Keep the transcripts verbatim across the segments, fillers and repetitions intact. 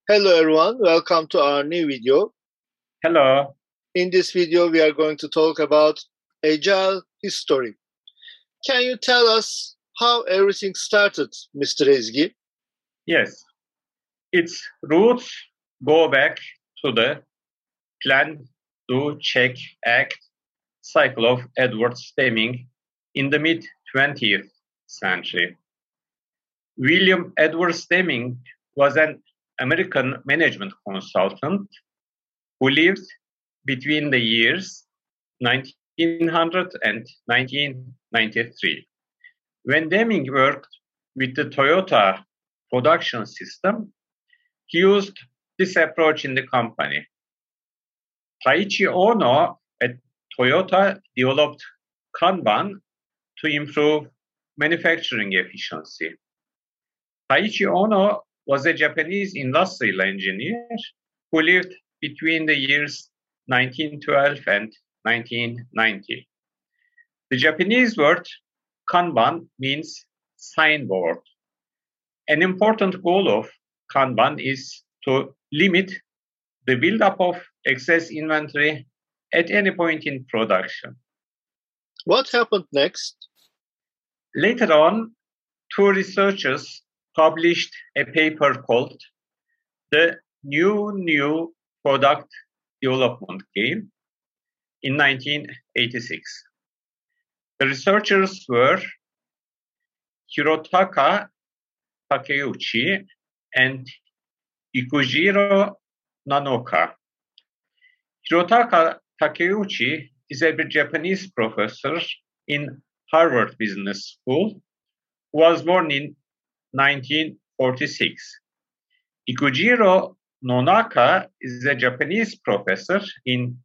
Hello everyone, welcome to our new video. Hello. In this video, we are going to talk about Agile history. Can you tell us how everything started, Mister Ezgi? Yes, its roots go back to the plan, do, check, act cycle of Edward Deming in the mid twentieth century. William Edward Deming was an American management consultant who lived between the years nineteen hundred and nineteen ninety-three. When Deming worked with the Toyota production system, he used this approach in the company. Taiichi Ohno at Toyota developed Kanban to improve manufacturing efficiency. Taiichi Ohno was a Japanese industrial engineer who lived between the years nineteen twelve and nineteen ninety. The Japanese word Kanban means signboard. An important goal of Kanban is to limit the buildup of excess inventory at any point in production. What happened next? Later on, two researchers published a paper called The New New Product Development Game in nineteen eighty-six. The researchers were Hirotaka Takeuchi and Ikujiro Nanoka. Hirotaka Takeuchi is a Japanese professor in Harvard Business School who was born in nineteen forty-six. Ikujiro Nonaka is a Japanese professor in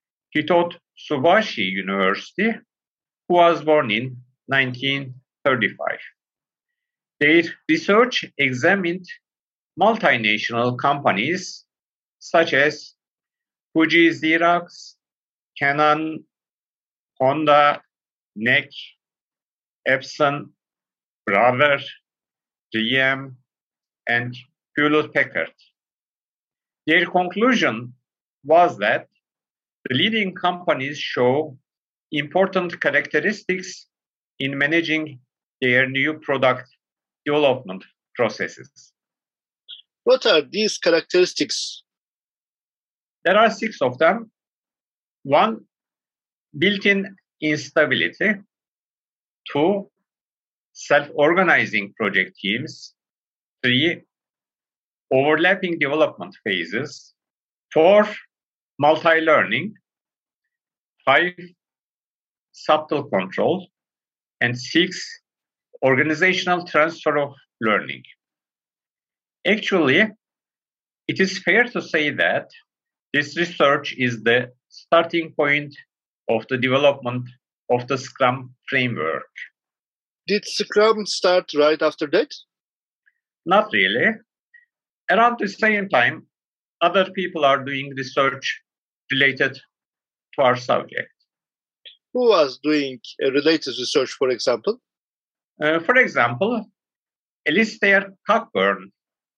Hitotsubashi University who was born in nineteen thirty-five. Their research examined multinational companies such as Fuji Xerox, Canon, Honda, N E C, Epson, Brother, G M, and Hewlett Packard. Their conclusion was that the leading companies show important characteristics in managing their new product development processes. What are these characteristics? There are six of them. One, built-in instability. Two, self-organizing project teams. Three, overlapping development phases. Four, multi-learning. Five, subtle control. And six, organizational transfer of learning. Actually, it is fair to say that this research is the starting point of the development of the Scrum framework. Did Scrum start right after that? Not really. Around the same time, other people are doing research related to our subject. Who was doing a related research, for example? Uh, for example, Alistair Cockburn.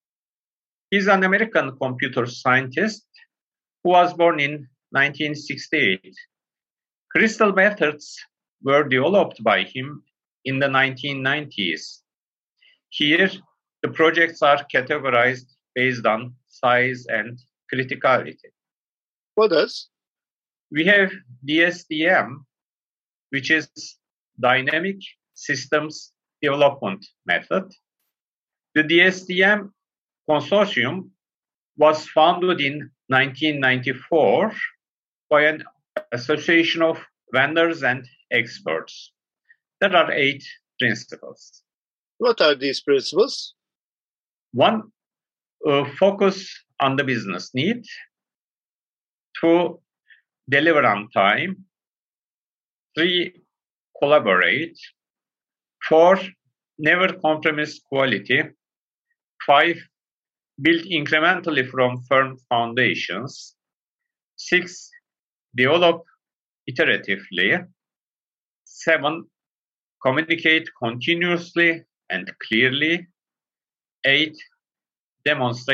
He's an American computer scientist who was born in nineteen sixty-eight. Crystal methods were developed by him in the nineteen nineties. Here, the projects are categorized based on size and criticality. What else? We have D S D M, which is Dynamic Systems Development Method. The D S D M consortium was founded in nineteen ninety-four by an association of vendors and experts. There are eight principles. What are these principles? One, uh, focus on the business need. Two, deliver on time. Three, collaborate. Four, never compromise quality. Five, build incrementally from firm foundations. Six, develop iteratively. Seven, communicate continuously and clearly. Eight, demonstrate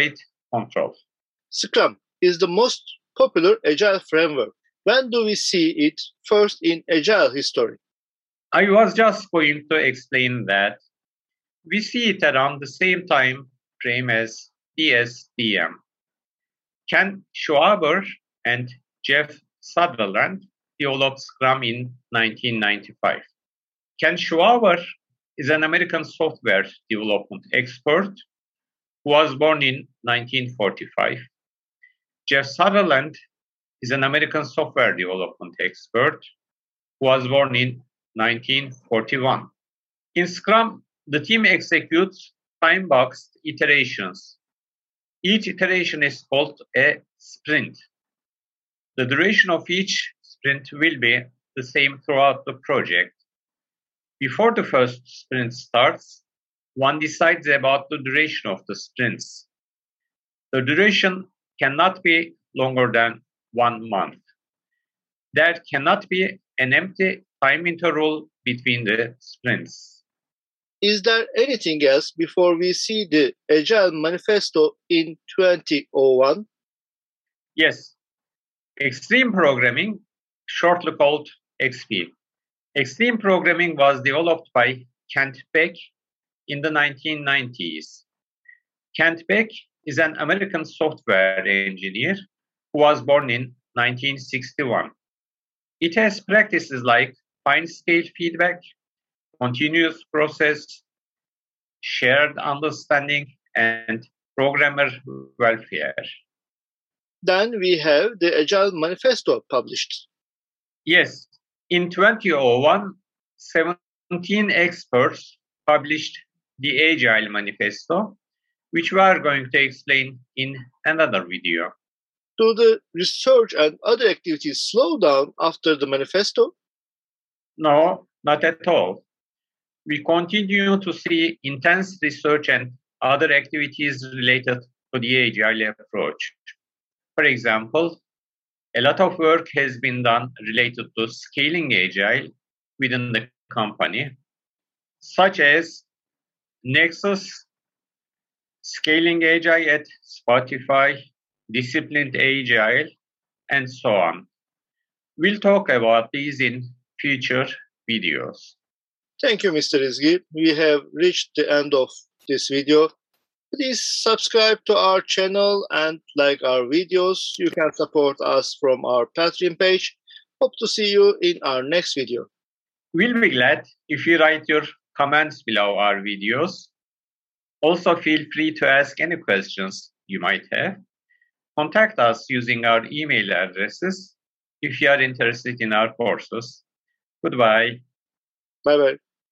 control. Scrum is the most popular Agile framework. When do we see it first in Agile history? I was just going to explain that we see it around the same time frame as D S D M. Ken Schwaber and Jeff Sutherland developed Scrum in nineteen ninety-five. Ken Schwaber is an American software development expert who was born in nineteen forty-five. Jeff Sutherland is an American software development expert who was born in nineteen forty-one. In Scrum, the team executes time-boxed iterations. Each iteration is called a sprint. The duration of each sprint will be the same throughout the project. Before the first sprint starts, one decides about the duration of the sprints. The duration cannot be longer than one month. There cannot be an empty time interval between the sprints. Is there anything else before we see the Agile Manifesto in twenty oh one? Yes. Extreme Programming, shortly called X P. Extreme Programming was developed by Kent Beck in the nineteen nineties. Kent Beck is an American software engineer who was born in nineteen sixty-one. It has practices like fine-scale feedback, continuous process, shared understanding, and programmer welfare. Then we have the Agile Manifesto published. Yes, in twenty oh one, seventeen experts published the Agile Manifesto, which we are going to explain in another video. Do the research and other activities slow down after the manifesto? No, not at all. We continue to see intense research and other activities related to the Agile approach. For example, a lot of work has been done related to scaling Agile within the company, such as Nexus, scaling Agile at Spotify, disciplined Agile, and so on. We'll talk about these in future videos. Thank you, Mister Izgi. We have reached the end of this video. Please subscribe to our channel and like our videos. You can support us from our Patreon page. Hope to see you in our next video. We'll be glad if you write your comments below our videos. Also, feel free to ask any questions you might have. Contact us using our email addresses if you are interested in our courses. Goodbye. Bye-bye.